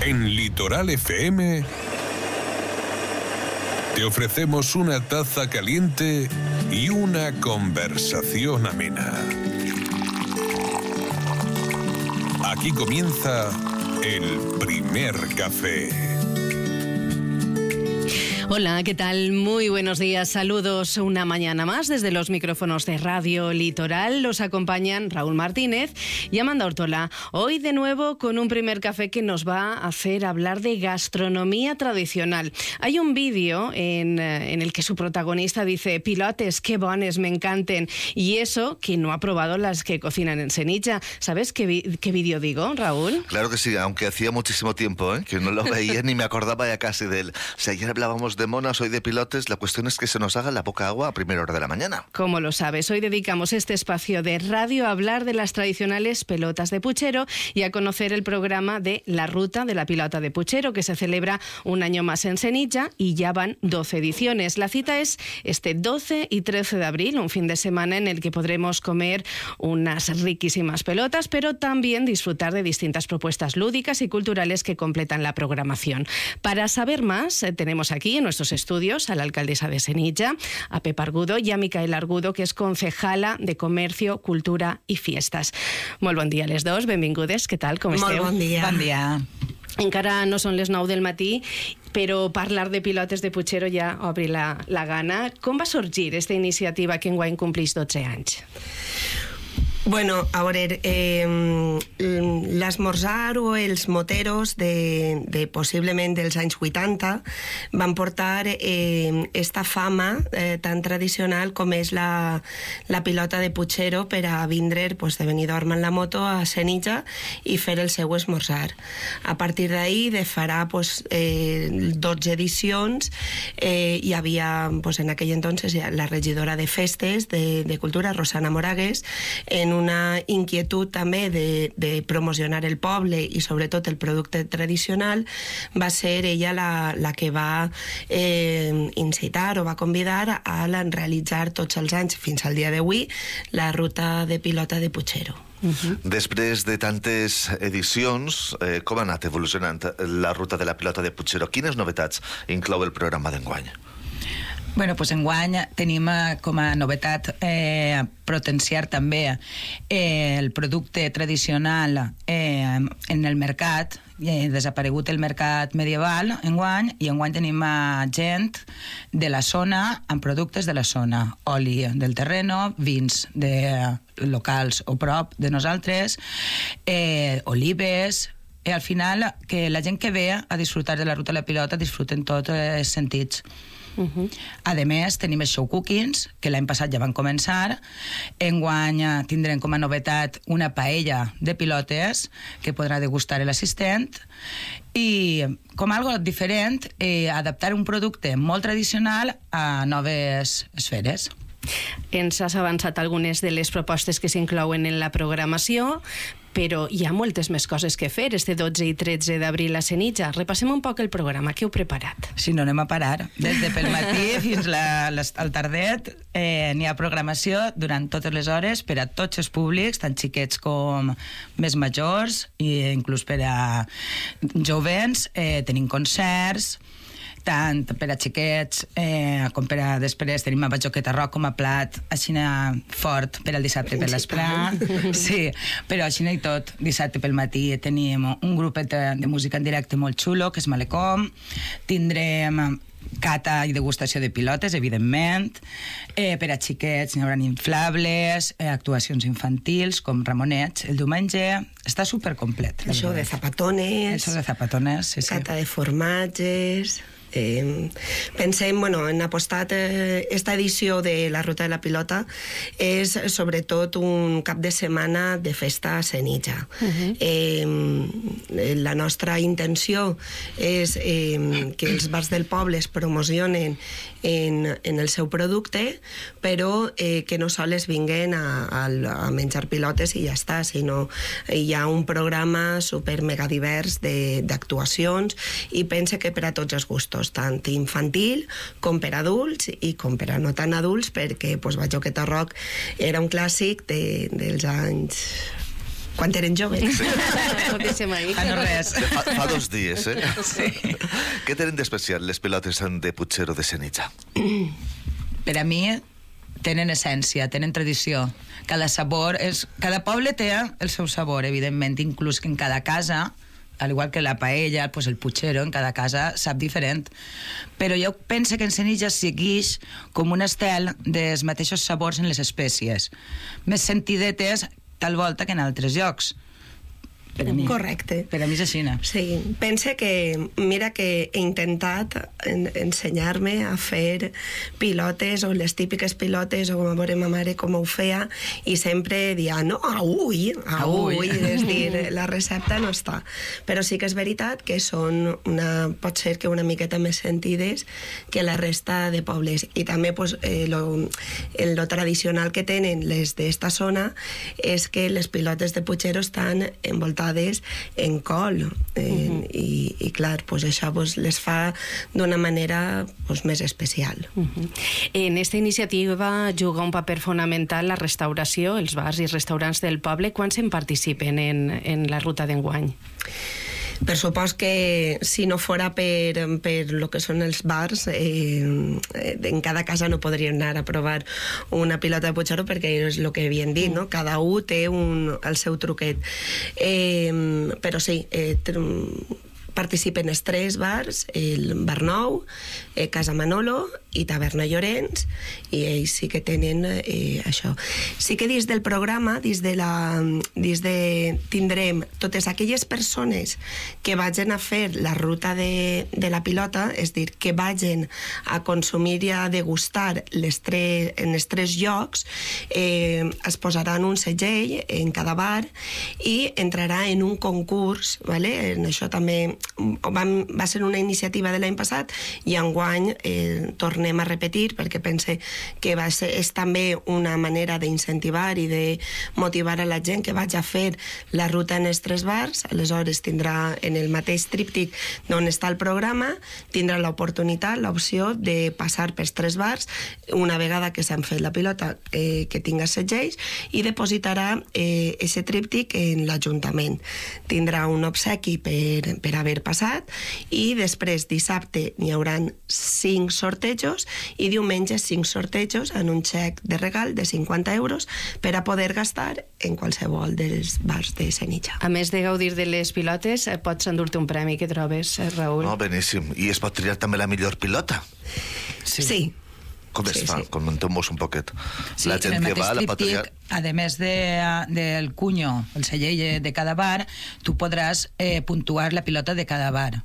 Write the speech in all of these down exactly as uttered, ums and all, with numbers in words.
En Litoral F M te ofrecemos una taza caliente y una conversación amena. Aquí comienza el primer café. Hola, ¿qué tal? Muy buenos días, saludos una mañana más desde los micrófonos de Radio Litoral. Los acompañan Raúl Martínez y Amanda Ortola. Hoy de nuevo con un primer café que nos va a hacer hablar de gastronomía tradicional. Hay un vídeo en, en el que su protagonista dice: pilotes, qué bones, me encanten. Y eso que no ha probado las que cocinan en Senija. ¿Sabes qué, vi- qué vídeo digo, Raúl? Claro que sí, aunque hacía muchísimo tiempo ¿eh? que no lo veía ni me acordaba ya casi de él. O sea, ayer hablábamos de monas, hoy de pilotes. La cuestión es que se nos haga la boca agua a primera hora de la mañana. Como lo sabes, hoy dedicamos este espacio de radio a hablar de las tradicionales pelotas de puchero y a conocer el programa de La Ruta de la Pilota de Puchero, que se celebra un año más en Senija y ya van doce ediciones. La cita es este doce y trece de abril, un fin de semana en el que podremos comer unas riquísimas pelotas, pero también disfrutar de distintas propuestas lúdicas y culturales que completan la programación. Para saber más, eh, tenemos aquí en nuestros estudios a la alcaldesa de Senija, a Pepa Argudo, y a Micaela Argudo, que és concejala de Comercio, Cultura i Fiestas. Molt bon dia a les dos, benvingudes, què tal, com esteu? Molt bon dia. Bon dia. Encara no són les nou del matí, però parlar de pilotes de Puchero ja obri la, la gana. Com va sorgir aquesta iniciativa que enguany complís dotze anys? Bueno, a veure, eh, l'esmorzar o els moteros de, de possiblement dels anys vuitanta van portar eh, esta fama eh, tan tradicional com és la, la pilota de Puchero per a vindre pues, de Benidorm en la moto a Senija i fer el seu esmorzar. A partir d'ahí, de farà pues, eh, dotze edicions, eh, hi havia pues, en aquell entonces la regidora de festes de, de cultura, Rosana Moragues, en una inquietud també de, de promocionar el poble i sobretot el producte tradicional, va ser ella la, la que va eh, incitar o va convidar a la, realitzar tots els anys, fins al dia d'avui, la ruta de pilota de Puchero. Uh-huh. Després de tantes edicions, eh, com ha anat evolucionant la ruta de la pilota de Puchero? Quines novetats inclou el programa d'enguany? Bueno, doncs enguany tenim com a novetat eh, potenciar també eh, el producte tradicional eh, en el mercat. Eh, desaparegut el mercat medieval enguany, i enguany tenim gent de la zona amb productes de la zona, oli del terreno, vins de locals o prop de nosaltres, eh, olives. I al final que la gent que ve a disfrutar de la ruta de la pilota disfruten tots els sentits. Uh-huh. A més, tenim els show cookings, que l'any passat ja van començar. Enguany tindrem com a novetat una paella de pilotes que podrà degustar l'assistent, i com a algo diferent, eh, adaptar un producte molt tradicional a noves esferes. Ens has avançat algunes de les propostes que s'inclouen en la programació, però hi ha moltes més coses que fer este dotze i tretze d'abril a Senija. Repassem un poc el programa, què heu preparat? Si no, anem a parar. Des de pel matí fins la, les, al tardet eh, n'hi ha programació durant totes les hores per a tots els públics, tant xiquets com més majors, i inclús per a jovens. Eh, tenim concerts, tant per a xiquets eh, com per a després tenim a Bajoqueta Rock com a plat així fort per al dissabte per l'esprà. Sí, però així i tot, dissabte pel matí tenim un grupet de, de música en directe molt xulo, que és Malecom. Tindrem cata i degustació de pilotes, evidentment. Eh, per a xiquets n'hi haurà inflables, eh, actuacions infantils com Ramonets el diumenge. Està supercomplet. El show de zapatones. El show de zapatones, sí, sí. Cata de formatges. Eh, pensem, bueno, en apostat eh, esta edició de la Ruta de la Pilota és sobretot un cap de setmana de festa a Senija. Uh-huh. eh, la nostra intenció és eh, que els bars del poble es promocionen en, en el seu producte, però eh, que no sols vinguen a, a, a menjar pilotes i ja està, sinó hi ha un programa super mega divers d'actuacions, i pense que per a tots els gustos, tant infantil com per adults i com per a no tan adults, perquè pues, Bajoqueta Rock era un clàssic de, dels anys quan eren joves. Sí. No deixem ahí. Ah, no res. Fa, fa dos dies, eh? Sí. Què tenen d'especial les pilotes de Puigcero de Senija? Per a mi tenen essència, tenen tradició. Cada sabor és... Cada poble té el seu sabor, evidentment, inclús que en cada casa, al igual que la paella, pues el puchero, en cada casa sap diferent. Però jo penso que en Senija segueix com un estel dels mateixos sabors en les espècies. Més sentidetes, tal volta, que en altres llocs. Per a mi. Correcte. Per a mi és així. Sí, pense que, mira que he intentat en, ensenyar-me a fer pilotes o les típiques pilotes o a veure ma mare com ho feia i sempre dia, no, auui, auui, és dir, la recepta no està. Però sí que és veritat que són una, pot ser que una miqueta més sentides que la resta de pobles. I també pues, eh, lo, el, lo tradicional que tenen les d'esta zona és que les pilotes de Puigcero estan envoltades en col eh, uh-huh. i, i clar, pues això pues, les fa d'una manera pues, més especial. Uh-huh. En esta iniciativa juga un paper fonamental la restauració, els bars i restaurants del poble. Quants en participen en, en la ruta d'enguany? Per supòs que si no fora per, per lo que són els bars, eh, en cada casa no podrien anar a provar una pilota de Puigcero perquè és el que havien dit, no? Cada un té un, el seu truquet. Eh, però sí, eh, participen els tres bars, el Bar Nou, eh, Casa Manolo i Taverna Llorenç, i ells sí que tenen eh, això. Sí que dins del programa, dins de la, dins de, tindrem totes aquelles persones que vagin a fer la ruta de, de la pilota, és dir, que vagin a consumir i a degustar les tres, en els tres llocs, eh, es posaran un segell en cada bar i entrarà en un concurs, ¿vale? En això també vam, va ser una iniciativa de l'any passat i enguany eh, tornem a repetir perquè pense que va ser, és també una manera d'incentivar i de motivar a la gent que vagi a fer la ruta en els tres bars. Aleshores tindrà en el mateix tríptic d'on està el programa, tindrà l'oportunitat, l'opció de passar pels tres bars una vegada que s'han fet la pilota eh, que tinga segells i depositarà eh, ese tríptic en l'Ajuntament. Tindrà un obsequi per, per haver passat i després dissabte n'hi hauran cinc sortejos i diumenge cinc sortejos en un xec de regal de cinquanta euros per a poder gastar en qualsevol dels bars de Senija. A més de gaudir de les pilotes, eh, pots endur-te un premi que trobes, eh, Raül? No, beníssim. I es pot triar també la millor pilota? Sí. Sí. Com es Sí, fa? sí. Comenteu-nos un poquet. Sí, La en gent el que mateix va la pot triar... tríptic, a més de, del cunyo, el segell de cada bar, tu podràs eh, puntuar la pilota de cada bar.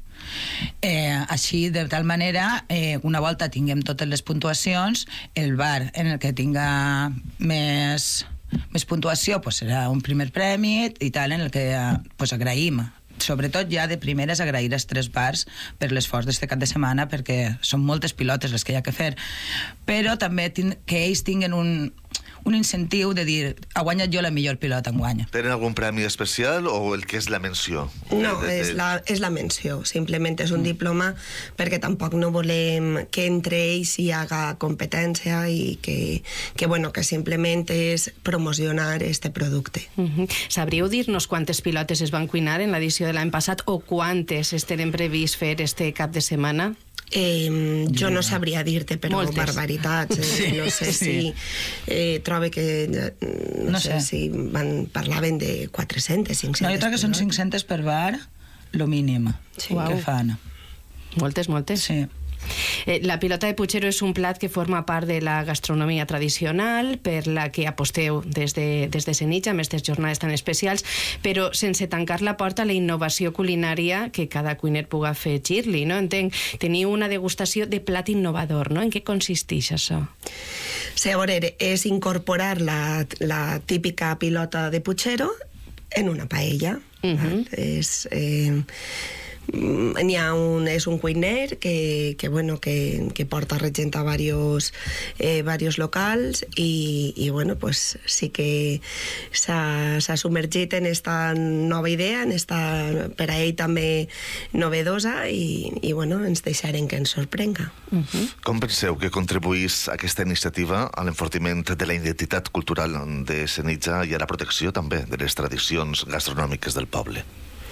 Eh, així, de tal manera, eh, una volta tinguem totes les puntuacions, el bar en el que tinga més, més puntuació pues serà un primer premi i tal, en el que pues, agraïm. Sobretot ja de primeres agrair als tres bars per l'esforç d'este cap de setmana perquè són moltes pilotes les que hi ha que fer, però també que ells tinguen un, un incentiu de dir ha guanyat jo la millor pilota enguany. Tenen algun premi especial o el que és la menció? No, de, de, és la, és la menció, simplement és un mm. diploma perquè tampoc no volem que entre ells hi haga competència i que, que, bueno, que simplement és promocionar este producte. Uh-huh. Sabríeu dir-nos quantes pilotes es van cuinar en l'edició de l'any passat o quantes es tenen previst fer este cap de setmana? Eh, jo no sabria dir-te, però Moltes. barbaritats. Eh? Sí, no sé sí. si... Eh, trobo que... No, No sé, sé. si van, parlaven de quatre-centes, cinc-centes. No, jo crec que són cinc-centes per bar, lo mínim Sí. que Uau. fan. Moltes, moltes. Sí. Eh, la pilota de Puigcero és un plat que forma part de la gastronomia tradicional per la que aposteu des de, des de Senija amb aquestes jornades tan especials, però sense tancar la porta a la innovació culinària que cada cuiner puga fer gir-li, no? Entenc, teniu una degustació de plat innovador, no? En què consisteix això? Sí, a veure, és incorporar la, la típica pilota de Puigcero en una paella. Uh-huh. És... Eh, n'hi ha un, és un cuiner que, que, bueno, que, que porta regent a varios, eh, varios locals i, i bueno, pues, sí que s'ha submergit en esta nova idea, en esta, per a ell també novedosa i, i bueno, ens deixarem que ens sorprenga. Uh-huh. Com penseu que contribuís aquesta iniciativa a l'enfortiment de la identitat cultural de Senija i a la protecció també de les tradicions gastronòmiques del poble?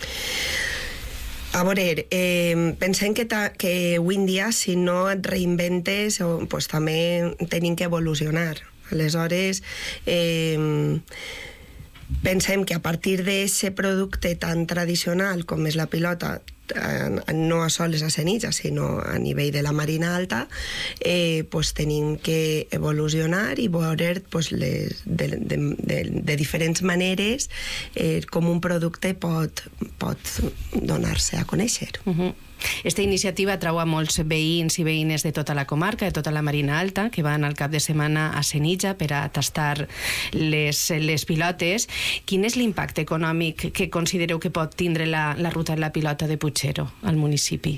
A veure, eh, pensem que, ta, que avui en dia, si no et reinventes, pues, també tenim que evolucionar. Aleshores, eh, pensem que a partir d'aquest producte tan tradicional com és la pilota, no a soles a Senija, sinó a nivell de la Marina Alta, eh, pues tenim que evolucionar i veure pues, les, de, de, de, de diferents maneres eh, com un producte pot, pot donar-se a conèixer. Uh-huh. Esta iniciativa atrau a molts veïns i veïnes de tota la comarca, de tota la Marina Alta, que van al cap de setmana a Senija per a tastar les, les pilotes. Quin és l'impacte econòmic que considereu que pot tindre la, la ruta de la pilota de Puigcero al municipi?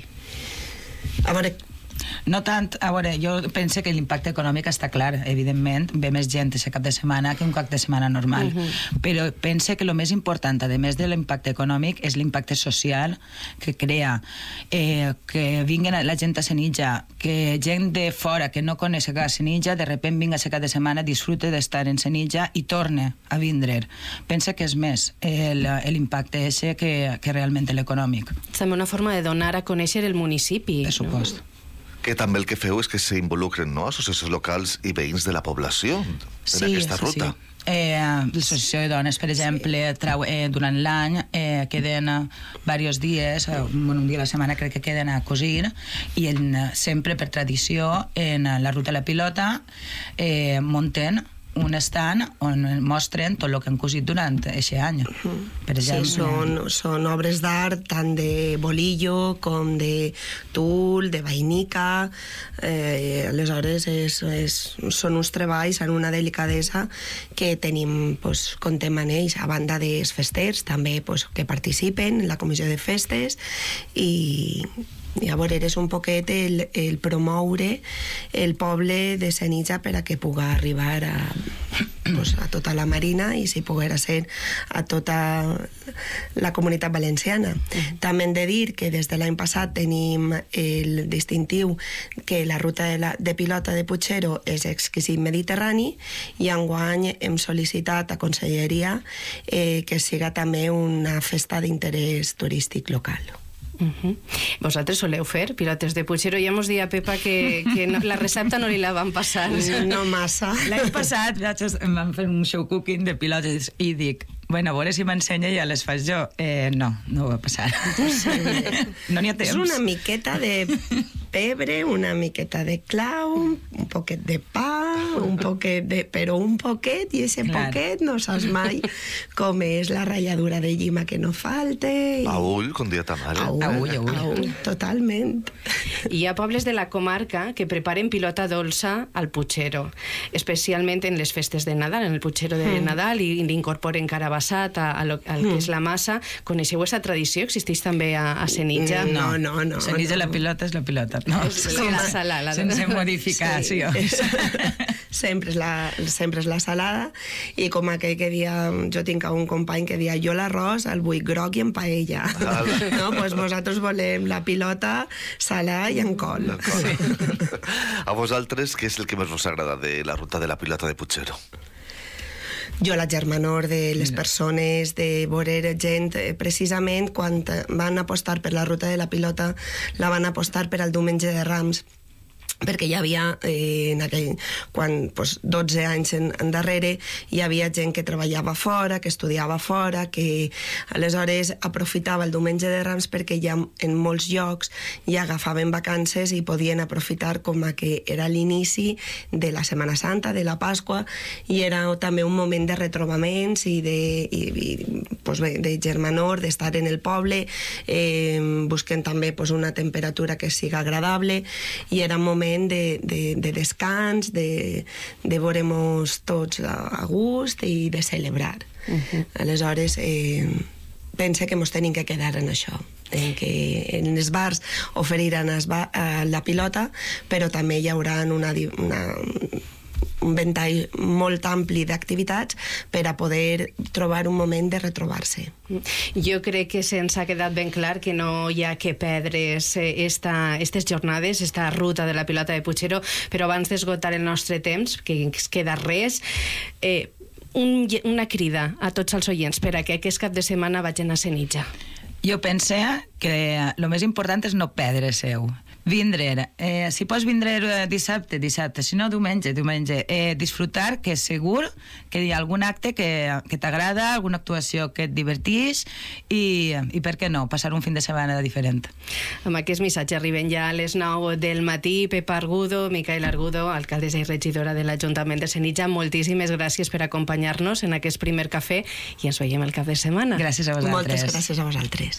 A veure, no tant, a veure, jo penso que l'impacte econòmic està clar, evidentment, ve més gent aquest cap de setmana que un cap de setmana normal, uh -huh. però penso que el més important, a més de l'impacte econòmic, és l'impacte social que crea, eh, que vinguin la gent a Senija, que gent de fora que no coneix a Senija, de repente vinga aquest cap de setmana, disfrute d'estar en Senija i torne a vindre. Penso que és més l'impacte ese que, que realment l'econòmic. És també una forma de donar a conèixer el municipi. Per supost. No? Que també el que feu és que s'involucren, no?, associacions locals i veïns de la població en sí, aquesta ruta. Sí. Eh, L'associació de dones, per exemple, sí. trau, eh, durant l'any eh, queden eh, diversos dies, eh, un dia a la setmana crec que queden a cosir, i en, sempre per tradició en la ruta de la pilota eh, munten un stand on mostren tot el que han cosit durant aquest any. Per exemple, sí, són, són obres d'art tant de bolillo com de tul, de vainica. Eh, aleshores, és, és, són uns treballs amb una delicadesa que tenim, pues, contem amb ells, a banda dels festers, també pues, que participen en la comissió de festes i... I a veure, és un poquet el, el promoure el poble de Senija per a que pugui arribar a, pues, a tota la Marina i si poguera ser a tota la comunitat valenciana. Mm. També hem de dir que des de l'any passat tenim el distintiu que la ruta de, la, de pilota de Puigcero és exquisit mediterrani i enguany hem sol·licitat a Conselleria eh, que siga també una festa d'interès turístic local. Uh-huh. Vosaltres soleu fer pilotes de Puigcero? Ja mos dia, Pepa, que, que no, la recepta no li la van passar. No massa. L'any passat em van fer un show cooking de pilotes i dic, bueno, a veure si m'ensenya i ja les faig jo. Eh, no, no va passar. Sí. No n'hi ha temps. És una miqueta de pebre, una miqueta de clau, un poquet de pa, un poquet de... però un poquet, i ese Clar. poquet no saps mai com és la ratlladura de llima que no falte. I... A ull, com dia ta mare. A ull, a ull, a ull. A ull, totalment. Hi ha pobles de la comarca que preparen pilota dolça al Puigcero, especialment en les festes de Nadal, en el Puigcero de mm. Nadal, i incorporen carabassat a, a lo, al mm. que és la massa. Coneixeu aquesta tradició? Existeix també a, a Senija? No, no, no. Senija no. La pilota és la pilota. No, és la salada. Sense modificació. Sí, sempre, és la, sempre és la salada, i com aquell que dia, jo tinc un company que dia jo l'arròs el vull groc i en paella. Ah, no? Pues vosaltres volem la pilota salada i en col. Sí. A vosaltres, què és el que més us agrada de la ruta de la pilota de Puigcero? Jo la germanor de les persones, de veure gent, precisament quan van apostar per la ruta de la pilota, la van apostar per al diumenge de Rams, perquè hi havia, eh, en aquell, quan pues, dotze anys en, en darrere, hi havia gent que treballava fora, que estudiava fora, que aleshores aprofitava el diumenge de Rams perquè ja en molts llocs ja agafaven vacances i podien aprofitar com a que era l'inici de la Setmana Santa, de la Pasqua, i era també un moment de retrobaments i de, i, i, pues bé, de germanor, d'estar en el poble, eh, busquen també pues, una temperatura que siga agradable, i era un moment De, de, de descans, de, de veure-mos tots a gust i de celebrar. Uh-huh. Aleshores, eh, pense que mos tenim que quedar en això. en què en els bars oferiran es ba la pilota, però també hi haurà una, una un ventall molt ampli d'activitats per a poder trobar un moment de retrobar-se. Jo crec que se'ns ha quedat ben clar que no hi ha que perdre's esta, estes jornades, esta ruta de la pilota de Puigcerdà, però abans d'esgotar el nostre temps, que ens queda res, eh, un, una crida a tots els oients per a que aquest cap de setmana vagin a Senija. Jo pense que el més important és no perdre-seu. Vindre, eh, si pots vindre dissabte, dissabte, si no diumenge, diumenge, eh, disfrutar, que segur que hi ha algun acte que, que t'agrada, alguna actuació que et divertís i, i per què no, passar un fin de setmana diferent. Amb aquest missatge arribem ja a les nou del matí. Pepa Argudo, Micaela Argudo, alcaldessa i regidora de l'Ajuntament de Senija, moltíssimes gràcies per acompanyar-nos en aquest primer cafè i ens veiem el cap de setmana. Gràcies a vosaltres. Moltes gràcies a vosaltres.